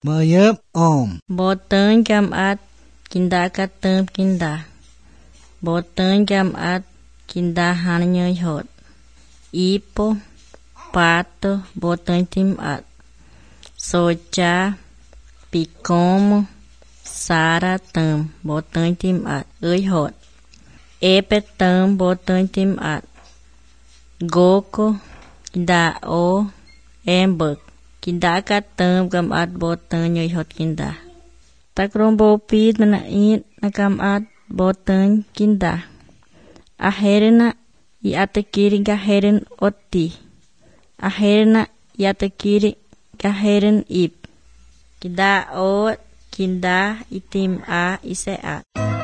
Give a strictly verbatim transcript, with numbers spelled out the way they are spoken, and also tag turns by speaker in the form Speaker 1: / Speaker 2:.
Speaker 1: Mơ nhớp ôm.
Speaker 2: Bố tơn chăm át kinda cắt tơm kinda. Bố tơn chăm át kinda hàn nhơi hột. Ipo, pato, bố tơn tim át. Socha, picomo, sara tơm, bố tơn tim át. Ơi hột. Epe tơm, bố tơn tim át. Goko, kinda o, em bực. Kinda cắt tơm gam át bố tơn nhơi hột kinda. Takrom bo pit mana it nakam at boten kinda. Aherena i atakiri gaheren oti. Aherena i atakiri gaheren ip. Kinda o kinda itim a ise at.